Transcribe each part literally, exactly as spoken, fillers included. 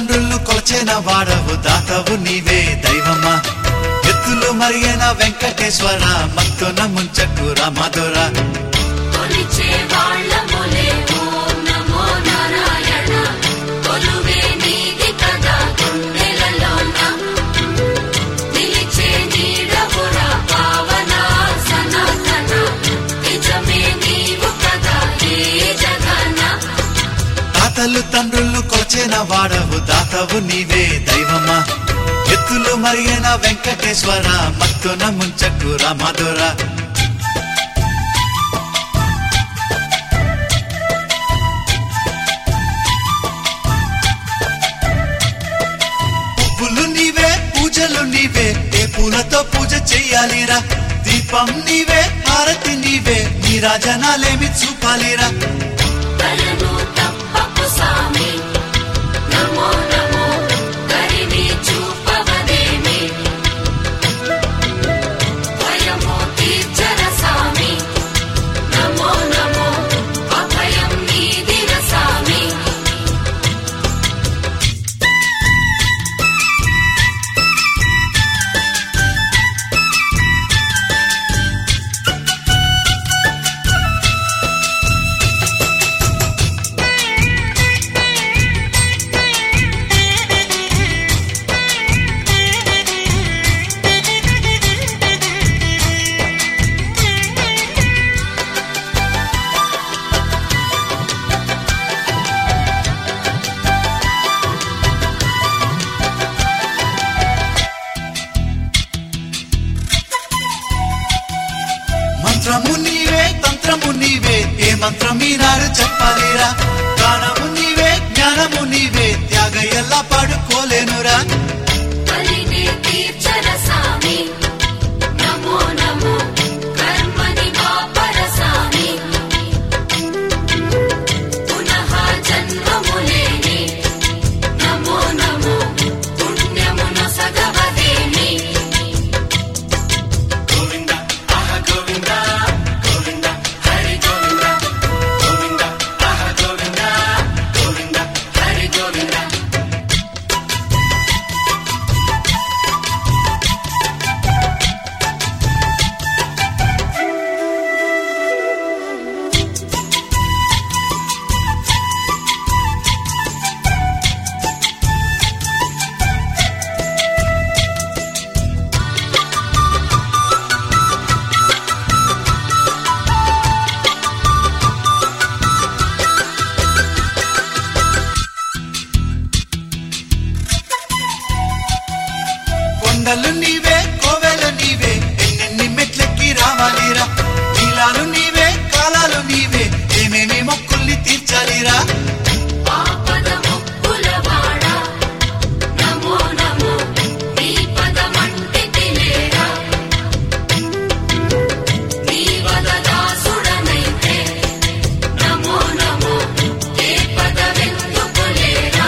తండ్రులు కొలచిన వాడవు దాతవు నీవే దైవమా ఎత్తులు మరిగిన వెంకటేశ్వర మత్తున ముంచకు రామధుర కొలిచే వాళ్ళములే ఓం నమో నారాయణ కొలువే నీది కదా గుండెలలోన నిలిచే నీడవురా పావన సనాతన నిజమే నీవు కదా ఈ జగన్న తాతలు తండ్రులు కొలచిన వాడవు దాతవు నీవే దైవమా ఎత్తులు మరిగిన వెంకటేశ్వర మత్తున ముంచకు రామధుర పువ్వులు నీవే పూజలు నీవే ఏ పూలతో పూజ చెయ్యాలిరా దీపం నీవే హారతి నీవే నీ రాజనాలేమి చూపాలిరా కలను తప్పకు సామి నమో నమో కరిని చూపవదేమి భయము తీర్చర సామి నమో నమో అభయం నీదిర సామి మంత్రము నీవే తంత్రము నీవే ఏ మంత్రం ఈనాడు చెప్పాలిరా గానము నీవే జ్ఞానము నీవే త్యాగ ఎలా పాడుకోలేనురా కలిని తీర్చర సామి నమో నమో కర్మని వాపర సామి పునః జన్మములేని నమో నమో పుణ్యమున సగవదేమి గోవింద ఆహ గోవింద గోవింద హరి గోవింద గోవింద ఆహ గోవింద గోవింద హరి గోవింద కొండలు నీవే కోవెలు నీవే ఎన్నెన్ని మెట్లెక్కి రావాలిరా నీలాలు నీవే కాలాలు నీవే ఏమేమి మొక్కుల్ని తీర్చాలిరా ఆపద ముక్కులవాడ నమో నమో నీ పదమంటి తిలేరా నీ వదదాసుడనైతే నమో నమో ఏ పదవెందుకులేరా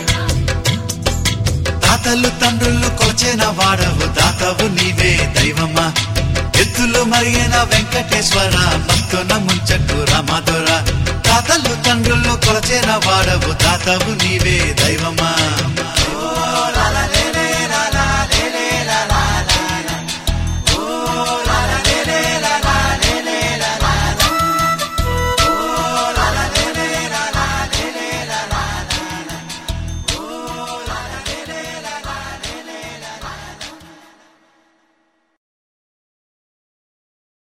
తాతలు తండ్రులు కొలచిన వాడవు దాతవు నీవే దైవమా ఎత్తులు మరిగిన వెంకటేశ్వర మత్తున ముంచకు రామధుర తాతలు తండ్రులు కొలచిన వాడవు దాతవు నీవే దైవమా ఓ లాలలే